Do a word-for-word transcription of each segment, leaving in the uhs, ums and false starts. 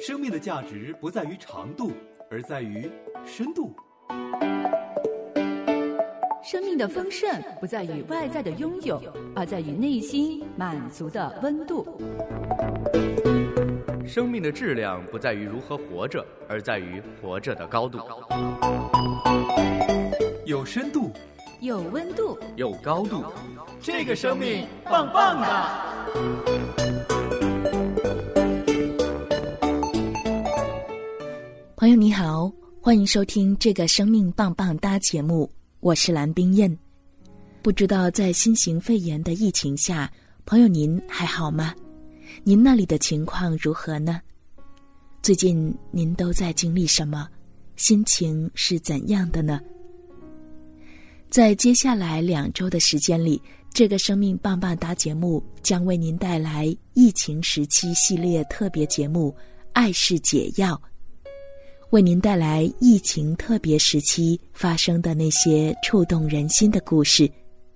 生命的价值不在于长度，而在于深度。 生命的丰盛不在于外在的拥有，而在于内心满足的温度。 生命的质量不在于如何活着，而在于活着的高度。 有深度， 有温度， 有高度， 这个生命棒棒的。 朋友你好，欢迎收听这个生命棒棒哒节目，我是蓝冰燕。不知道在新型肺炎的疫情下，朋友您还好吗？您那里的情况如何呢？最近您都在经历什么？心情是怎样的呢？在接下来两周的时间里，这个生命棒棒哒节目将为您带来疫情时期系列特别节目《爱是解药》，为您带来疫情特别时期发生的那些触动人心的故事。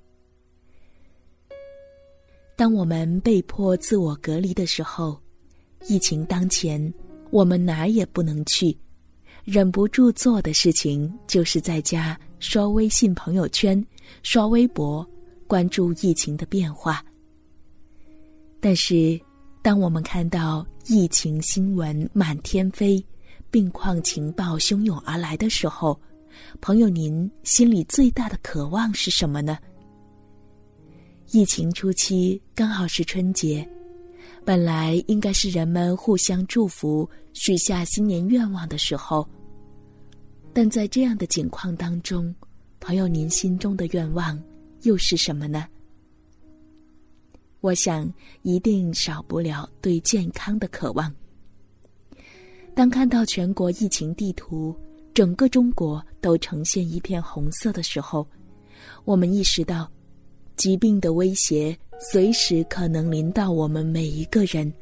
当我们被迫自我隔离的时候，疫情当前，我们哪儿也不能去，忍不住做的事情就是在家刷微信朋友圈，刷微博，关注疫情的变化。但是当我们看到疫情新闻满天飞，病况情报汹涌而来的时候，朋友您心里最大的渴望是什么呢？疫情初期刚好是春节，本来应该是人们互相祝福许下新年愿望的时候，但在这样的境况当中，朋友您心中的愿望又是什么呢？我想一定少不了对健康的渴望。当看到全国疫情地图，整个中国都呈现一片红色的时候，我们意识到疾病的威胁随时可能临到我们每一个人。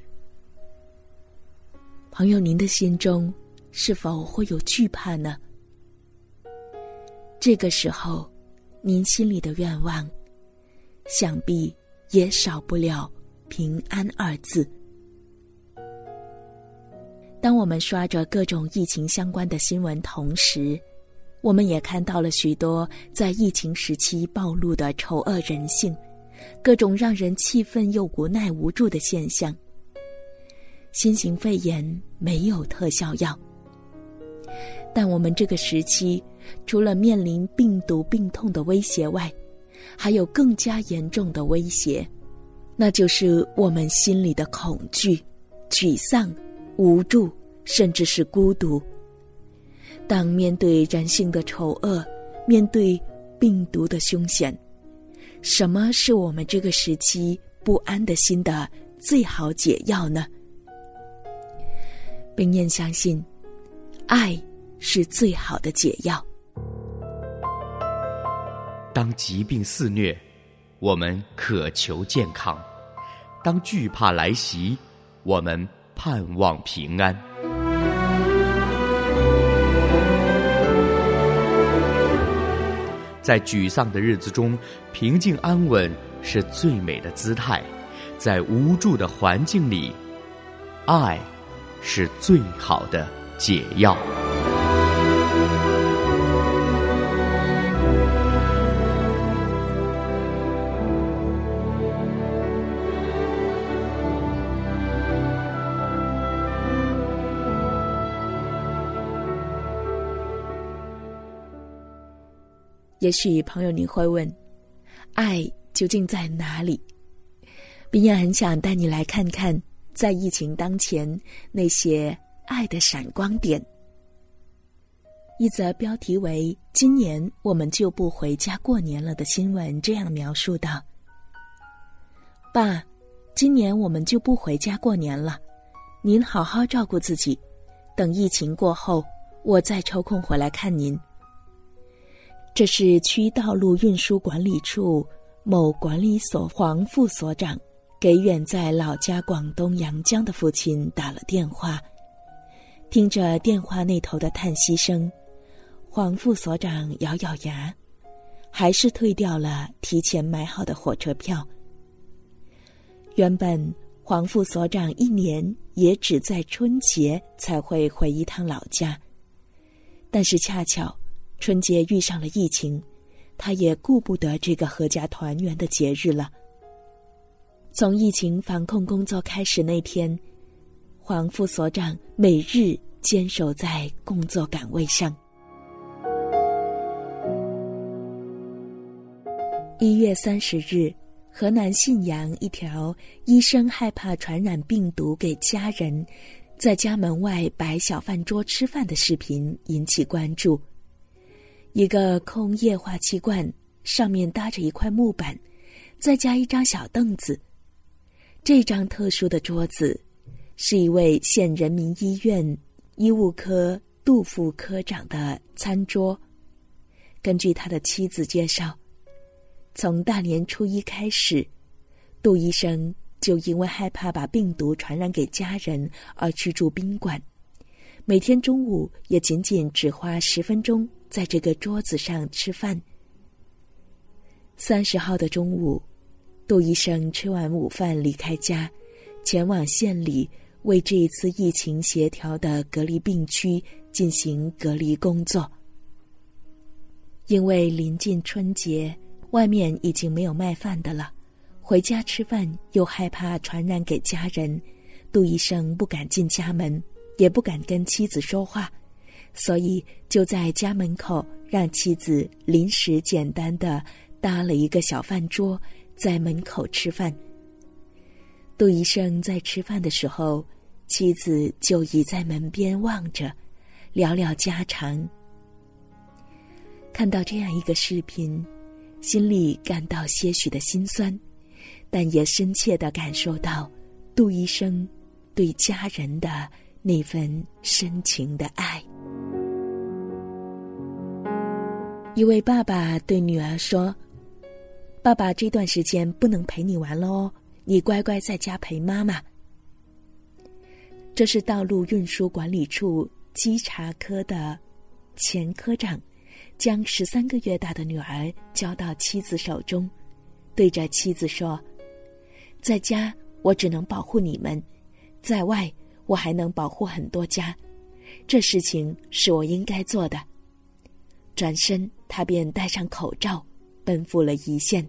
朋友您的心中是否会有惧怕呢？这个时候您心里的愿望想必也少不了平安二字。当我们刷着各种疫情相关的新闻同时，我们也看到了许多在疫情时期暴露的丑恶人性，各种让人气愤又无奈无助的现象。新型肺炎没有特效药，但我们这个时期除了面临病毒病痛的威胁外，还有更加严重的威胁，那就是我们心里的恐惧、沮丧、无助，甚至是孤独。当面对人性的丑恶，面对病毒的凶险，什么是我们这个时期不安的心的最好解药呢？冰燕相信，爱是最好的解药。 当疾病肆虐，我们渴求健康；当惧怕来袭，我们盼望平安。在沮丧的日子中，平静安稳是最美的姿态；在无助的环境里，爱是最好的解药。 也许朋友你会问，爱究竟在哪里？冰燕很想带你来看看，在疫情当前那些爱的闪光点。一则标题为“今年我们就不回家过年了”的新闻这样描述道：爸，今年我们就不回家过年了，您好好照顾自己，等疫情过后，我再抽空回来看您。这是区道路运输管理处某管理所黄副所长给远在老家广东阳江的父亲打了电话。听着电话那头的叹息声，黄副所长咬咬牙，还是退掉了提前买好的火车票。原本黄副所长一年也只在春节才会回一趟老家，但是恰巧春节遇上了疫情，他也顾不得这个阖家团圆的节日了。从疫情防控工作开始那天，黄副所长每日坚守在工作岗位上。一月三十日，河南信阳一条医生害怕传染病毒给家人，在家门外摆小饭桌吃饭的视频引起关注。一个空液化气罐，上面搭着一块木板，再加一张小凳子。这张特殊的桌子是一位县人民医院医务科杜副科长的餐桌。根据他的妻子介绍，从大年初一开始，杜医生就因为害怕把病毒传染给家人而去住宾馆，每天中午也仅仅只花十分钟在这个桌子上吃饭。三十号的中午，杜医生吃完午饭离开家，前往县里为这一次疫情协调的隔离病区进行隔离工作。因为临近春节，外面已经没有卖饭的了，回家吃饭又害怕传染给家人，杜医生不敢进家门，也不敢跟妻子说话，所以就在家门口让妻子临时简单的搭了一个小饭桌，在门口吃饭。杜医生在吃饭的时候，妻子就倚在门边望着，聊聊家常。看到这样一个视频，心里感到些许的心酸，但也深切地感受到杜医生对家人的那份深情的爱。一位爸爸对女儿说：爸爸这段时间不能陪你玩了哦，你乖乖在家陪妈妈。这是道路运输管理处稽查科的前科长将十三个月大的女儿交到妻子手中，对着妻子说：在家我只能保护你们，在外我还能保护很多家，这事情是我应该做的。转身他便戴上口罩奔赴了一线。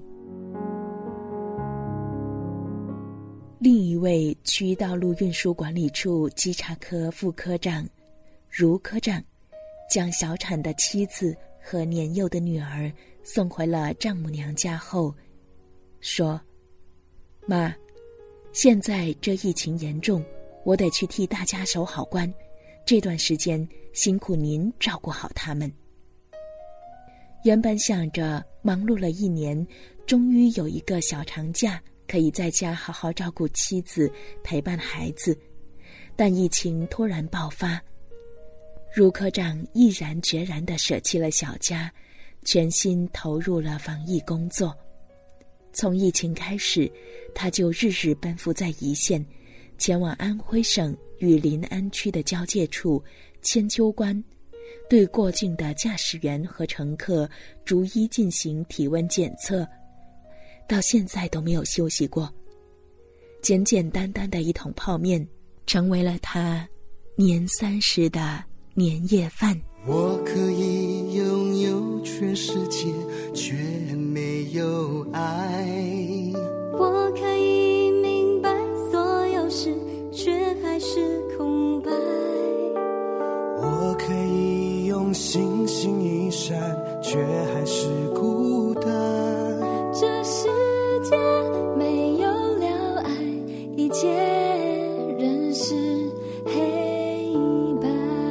另一位区道路运输管理处稽查科副科长卢科长将小产的妻子和年幼的女儿送回了丈母娘家后说：妈，现在这疫情严重，我得去替大家守好关，这段时间辛苦您照顾好他们。原本想着忙碌了一年，终于有一个小长假可以在家好好照顾妻子，陪伴孩子，但疫情突然爆发，卢科长毅然决然地舍弃了小家，全心投入了防疫工作。从疫情开始，他就日日奔赴在一线，前往安徽省与临安区的交界处千秋关，对过境的驾驶员和乘客逐一进行体温检测，到现在都没有休息过。简简单单的一桶泡面成为了他年三十的年夜饭。 我可以拥有全世界，却没有爱。 我可以明白所有事，却还是空白。 我可以用星星一闪，却还是孤单。 这世界没有了爱，一切仍是黑白。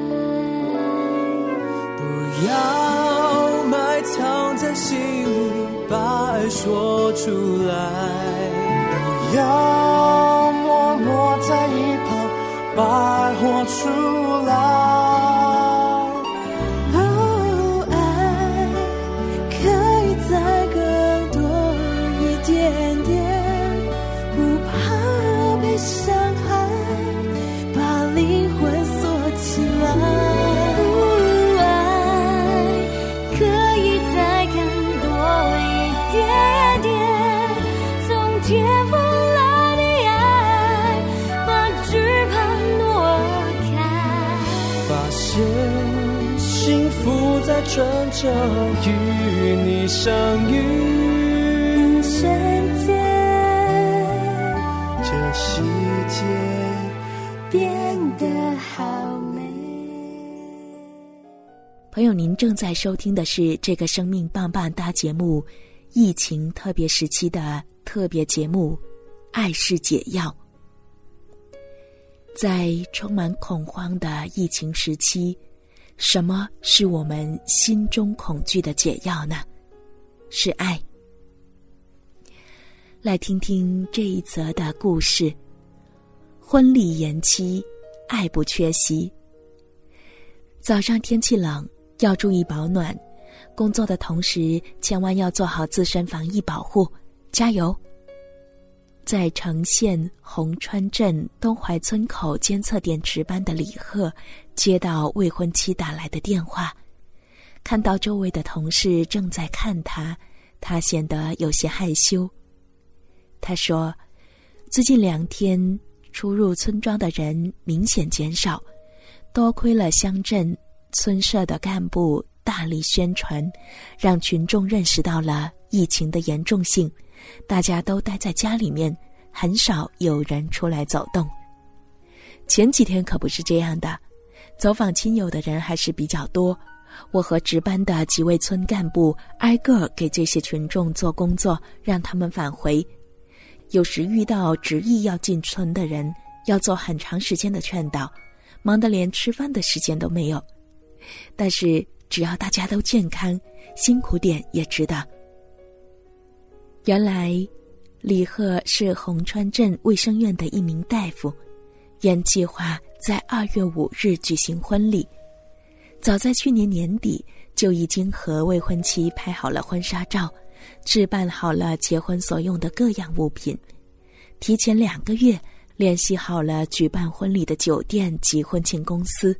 不要埋藏在心里，把爱说出来。不要默默在一旁，把爱活出来。 天赋来的爱， 现，幸福在转角与你相遇， 瞬间这世界变得好美。 朋友，您正在收听的是这个生命棒棒哒节目疫情特别时期的特别节目爱是解药。在充满恐慌的疫情时期，什么是我们心中恐惧的解药呢？是爱。来听听这一则的故事。婚礼延期，爱不缺席。早上天气冷，要注意保暖，工作的同时千万要做好自身防疫保护，加油。在城县红川镇东淮村口监测点值班的李贺接到未婚妻打来的电话，看到周围的同事正在看他，他显得有些害羞。他说，最近两天出入村庄的人明显减少，多亏了乡镇村社的干部大力宣传，让群众认识到了疫情的严重性，大家都待在家里面，很少有人出来走动。前几天可不是这样的，走访亲友的人还是比较多，我和值班的几位村干部挨个给这些群众做工作，让他们返回。有时遇到执意要进村的人，要做很长时间的劝导，忙得连吃饭的时间都没有。但是只要大家都健康，辛苦点也值得。原来李贺是红川镇卫生院的一名大夫，原计划在二月五日举行婚礼，早在去年年底就已经和未婚妻拍好了婚纱照，置办好了结婚所用的各样物品，提前两个月联系好了举办婚礼的酒店及婚庆公司。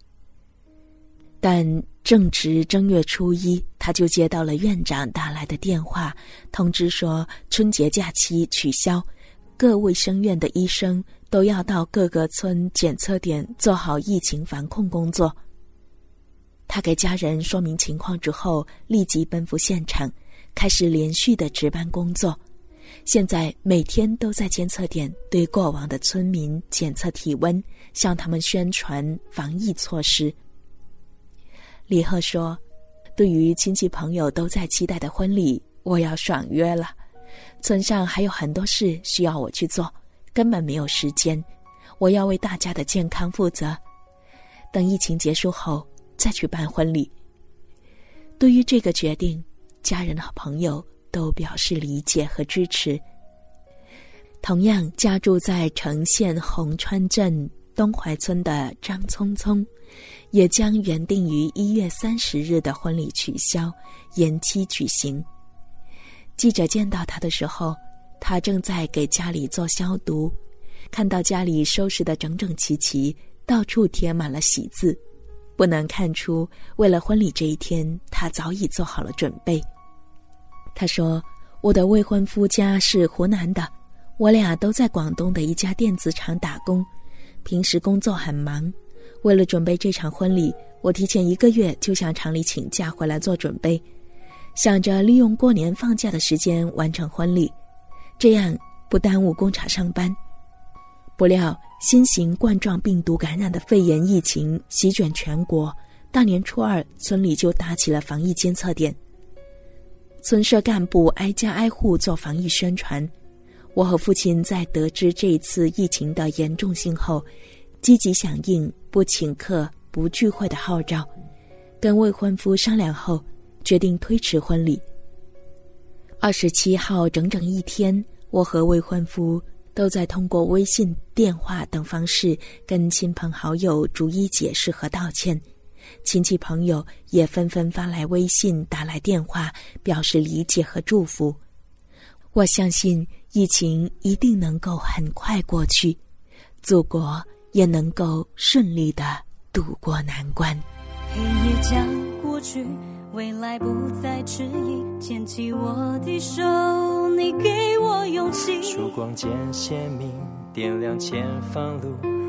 但正值正月初一，他就接到了院长打来的电话，通知说春节假期取消，各卫生院的医生都要到各个村检测点做好疫情防控工作。他给家人说明情况之后，立即奔赴现场，开始连续的值班工作。现在每天都在监测点对过往的村民检测体温，向他们宣传防疫措施。李贺说，对于亲戚朋友都在期待的婚礼，我要爽约了，村上还有很多事需要我去做，根本没有时间，我要为大家的健康负责，等疫情结束后再去办婚礼。对于这个决定，家人和朋友都表示理解和支持。同样家住在城县红川镇东淮村的张聪聪，也将原定于一月三十日的婚礼取消，延期举行。记者见到他的时候，他正在给家里做消毒，看到家里收拾得整整齐齐，到处贴满了喜字，不难看出为了婚礼这一天，他早已做好了准备。他说，我的未婚夫家是湖南的，我俩都在广东的一家电子厂打工，平时工作很忙，为了准备这场婚礼，我提前一个月就向厂里请假回来做准备，想着利用过年放假的时间完成婚礼，这样不耽误工厂上班。不料新型冠状病毒感染的肺炎疫情席卷全国，大年初二村里就搭起了防疫监测点，村社干部挨家挨户做防疫宣传。我和父亲在得知这一次疫情的严重性后，积极响应不请客不聚会的号召，跟未婚夫商量后决定推迟婚礼。二十七号整整一天，我和未婚夫都在通过微信、电话等方式跟亲朋好友逐一解释和道歉，亲戚朋友也纷纷发来微信、打来电话表示理解和祝福。我相信疫情一定能够很快过去，祖国也能够顺利地度过难关。 黑夜将过去，未来不再迟疑，牵起我的手，你给我勇气。 曙光渐鲜明，点亮前方路，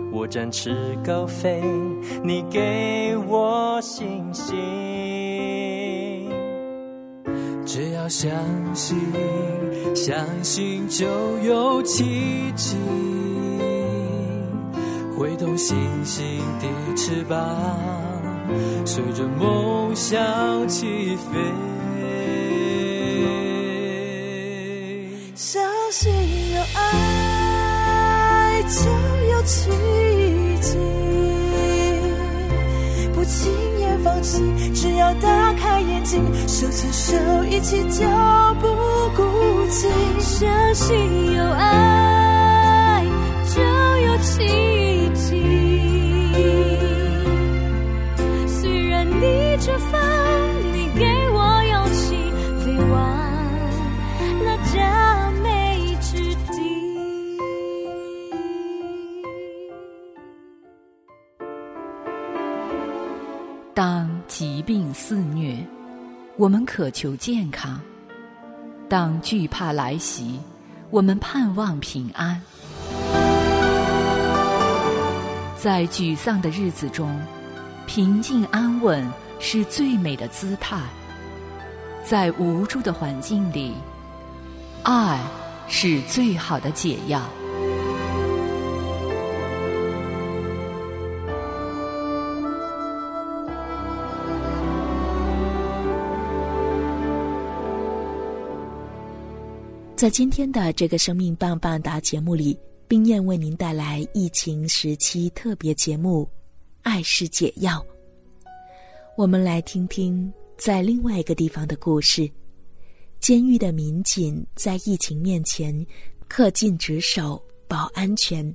我展翅高飞，你给我信心。只要相信，相信就有奇迹，挥动星星的翅膀，随着梦想起飞。 相信有爱就有奇迹，不轻言放弃，只要打开眼睛，手牵手一起就不孤寂。 相信有爱就有奇迹，虽然逆着风，你给我勇气飞往那佳美之地。 当疾病肆虐，我们渴求健康；当惧怕来袭，我们盼望平安。在沮丧的日子中，平静安稳是最美的姿态；在无助的环境里，爱是最好的解药。 在今天的这个生命棒棒哒节目里，冰燕为您带来疫情时期特别节目《爱是解药》。我们来听听在另外一个地方的故事。监狱的民警在疫情面前恪尽职守，保安全。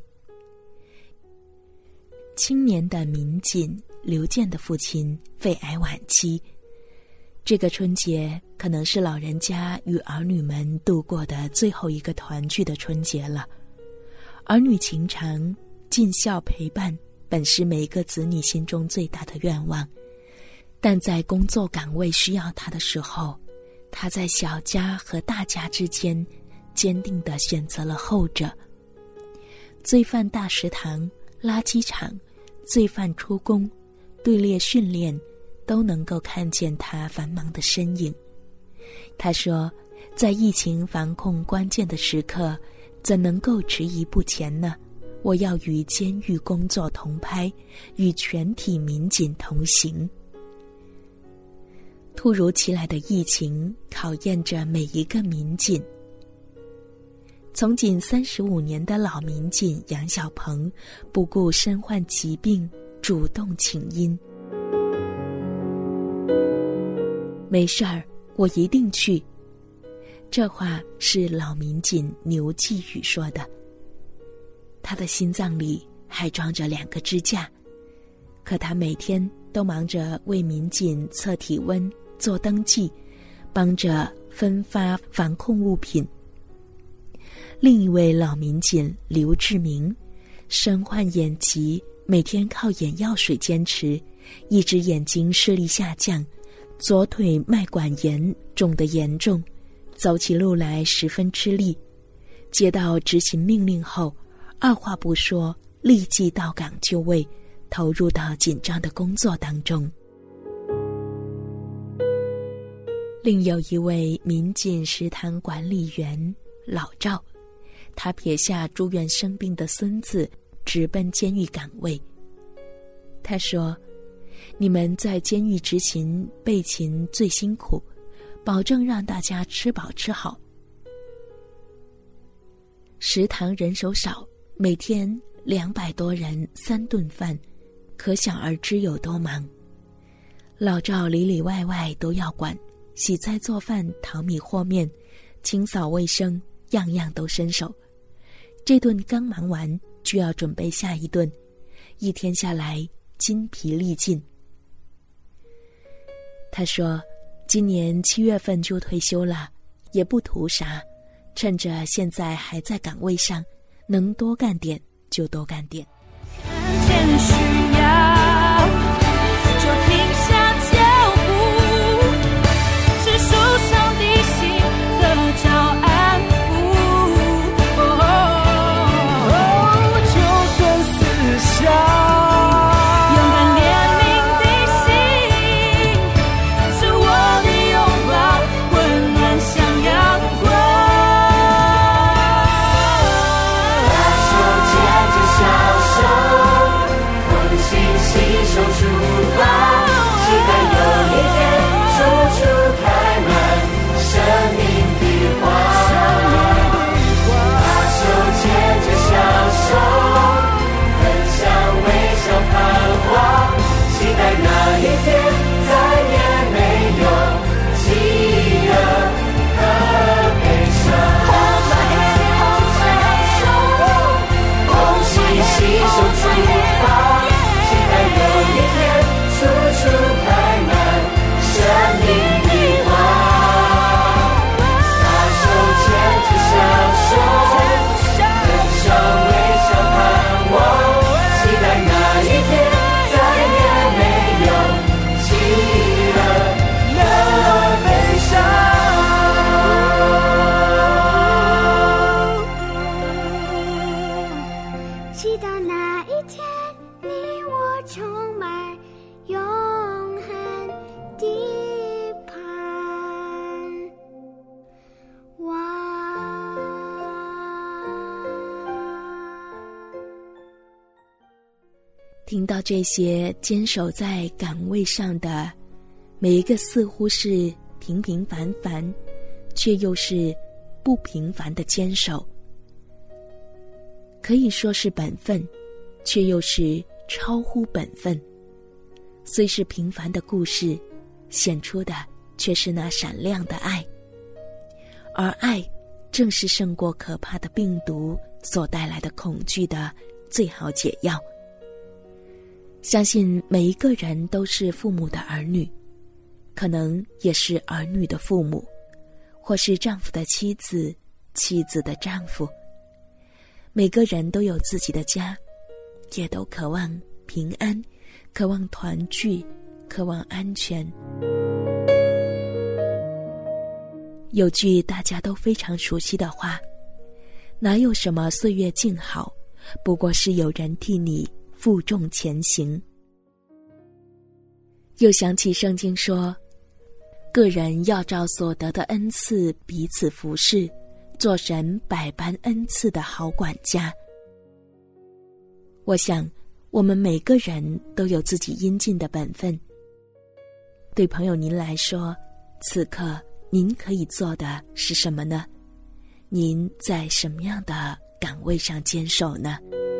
青年的民警刘健的父亲肺癌晚期，这个春节可能是老人家与儿女们度过的最后一个团聚的春节了。儿女情长，尽孝陪伴，本是每一个子女心中最大的愿望，但在工作岗位需要他的时候，他在小家和大家之间坚定地选择了后者。罪犯大食堂、垃圾场、罪犯出宫、队列训练，都能够看见他繁忙的身影。他说，在疫情防控关键的时刻，怎能够迟疑不前呢？我要与监狱工作同拍，与全体民警同行。突如其来的疫情考验着每一个民警。从警三十五年的老民警杨小鹏，不顾身患疾病，主动请缨。没事儿，我一定去。这话是老民警牛继宇说的。他的心脏里还装着两个支架，可他每天都忙着为民警测体温、做登记，帮着分发防控物品。另一位老民警刘志明，身患眼疾，每天靠眼药水坚持，一只眼睛视力下降，左腿脉管炎肿得严重，走起路来十分吃力。接到执行命令后，二话不说，立即到岗就位，投入到紧张的工作当中。另有一位民警食堂管理员老赵，他撇下住院生病的孙子，直奔监狱岗位。他说，你们在监狱执勤备勤最辛苦，保证让大家吃饱吃好。食堂人手少，每天两百多人三顿饭，可想而知有多忙。老赵里里外外都要管，洗菜做饭、淘米和面、清扫卫生，样样都伸手。这顿刚忙完，就要准备下一顿，一天下来筋疲力尽。他说，今年七月份就退休了，也不图啥，趁着现在还在岗位上，能多干点就多干点。 看见需要就停下脚步，是受伤的心得着安抚。 哦，就算死那一天你我充满永恒的盼望。 听到这些坚守在岗位上的每一个似乎是平平凡凡，却又是不平凡的坚守，可以说是本分，却又是超乎本分。虽是平凡的故事，显出的却是那闪亮的爱，而爱正是胜过可怕的病毒所带来的恐惧的最好解药。相信每一个人都是父母的儿女，可能也是儿女的父母，或是丈夫的妻子，妻子的丈夫。每个人都有自己的家，也都渴望平安，渴望团聚，渴望安全。有句大家都非常熟悉的话，哪有什么岁月静好，不过是有人替你负重前行。又想起圣经说，个人要照所得的恩赐彼此服侍，做神百般恩赐的好管家。我想我们每个人都有自己应尽的本分。对朋友您来说，此刻您可以做的是什么呢？您在什么样的岗位上坚守呢？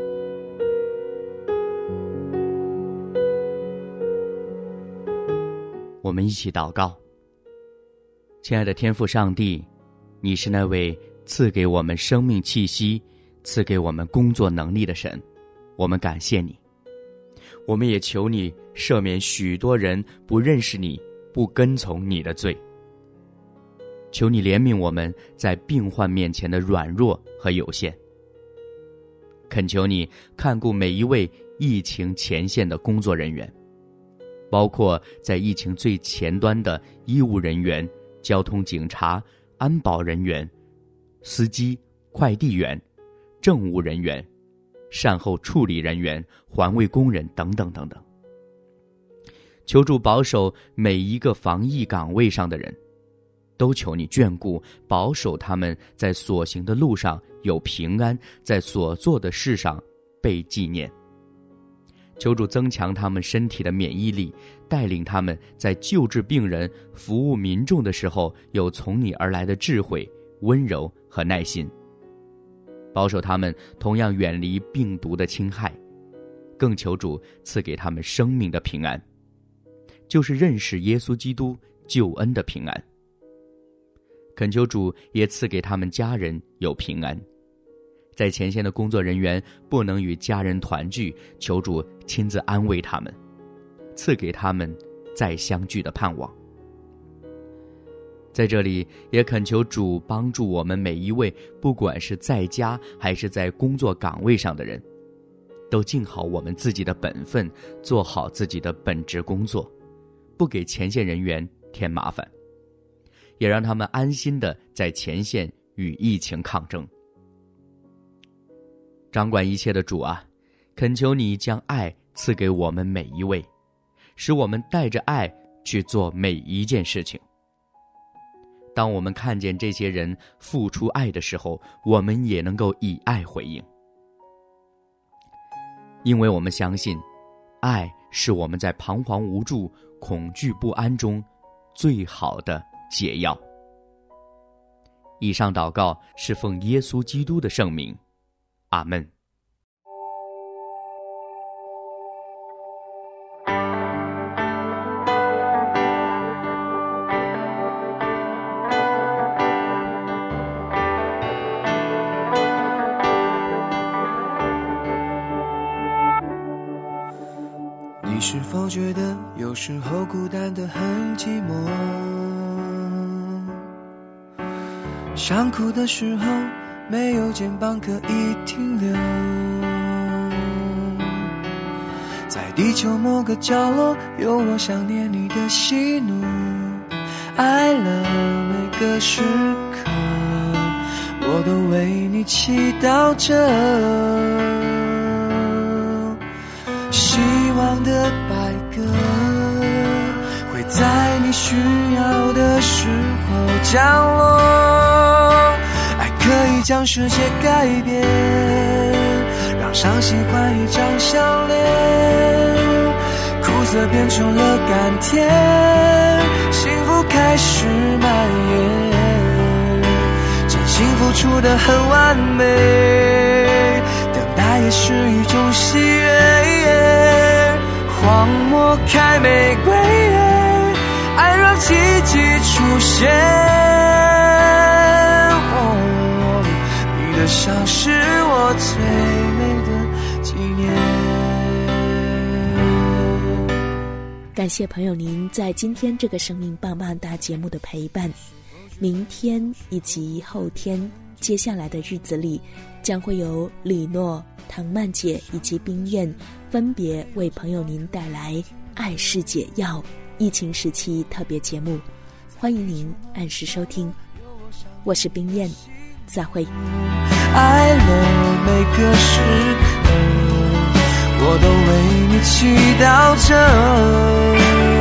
我们一起祷告。亲爱的天父上帝，你是那位赐给我们生命气息，赐给我们工作能力的神，我们感谢你。我们也求你赦免许多人不认识你，不跟从你的罪。求你怜悯我们在病患面前的软弱和有限。恳求你看顾每一位疫情前线的工作人员，包括在疫情最前端的医务人员、交通警察、安保人员、司机、快递员、政务人员、善后处理人员、环卫工人等等等等。求主保守每一个防疫岗位上的人，都求你眷顾保守他们在所行的路上有平安，在所做的事上被纪念。求主增强他们身体的免疫力，带领他们在救治病人、服务民众的时候有从你而来的智慧、温柔和耐心。保守他们同样远离病毒的侵害，更求主赐给他们生命的平安，就是认识耶稣基督救恩的平安。恳求主也赐给他们家人有平安。在前线的工作人员不能与家人团聚，求主亲自安慰他们，赐给他们再相聚的盼望。在这里也恳求主帮助我们每一位，不管是在家还是在工作岗位上的人，都尽好我们自己的本分，做好自己的本职工作，不给前线人员添麻烦，也让他们安心地在前线与疫情抗争。掌管一切的主啊，恳求你将爱赐给我们每一位，使我们带着爱去做每一件事情。当我们看见这些人付出爱的时候，我们也能够以爱回应。因为我们相信，爱是我们在彷徨无助、恐惧不安中最好的解药。以上祷告是奉耶稣基督的圣名，阿们。 你是否觉得有时候孤单得很寂寞？想哭的时候没有肩膀可以停留，在地球某个角落有我想念你的喜怒哀乐，每个时刻我都为你祈祷着。 希望的白鸽会在你需要的时候降落。爱可以将世界改变，让伤心换一张项链，苦涩变成了甘甜，幸福开始蔓延。真心付出的很完美，等待也是一种喜悦。荒漠开玫瑰，爱让奇迹出现。哦，你的笑是我最美的纪念。 感谢朋友您在今天这个生命棒棒哒节目的陪伴。明天以及后天接下来的日子里，将会有李诺、唐曼姐以及冰燕分别为朋友您带来爱是解药疫情时期特别节目，欢迎您按时收听。我是冰燕，再会。 爱了每个时刻，我都为你祈祷着。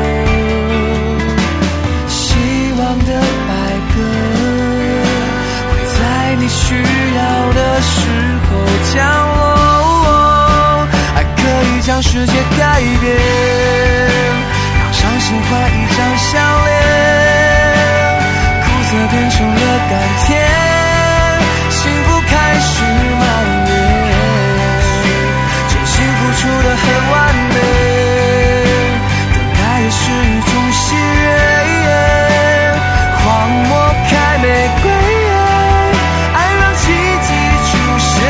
希望的白鸽会在你需要的时候降落。爱可以将世界改变，让伤心换一张项链，苦涩变成了甘甜，幸福开始蔓延。真心付出的很完美，等待也是一种喜悦。荒漠开玫瑰，爱让奇迹出现。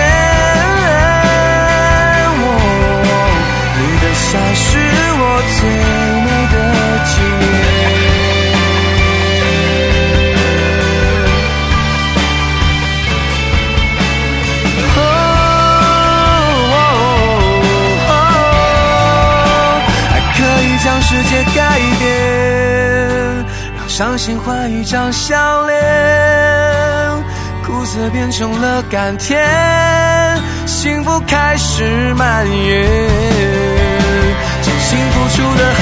哦，你的笑是我最美的纪念。哦哦哦，爱可以将世界改变，伤心换一张项链，苦涩变成了甘甜，幸福开始蔓延。真心付出的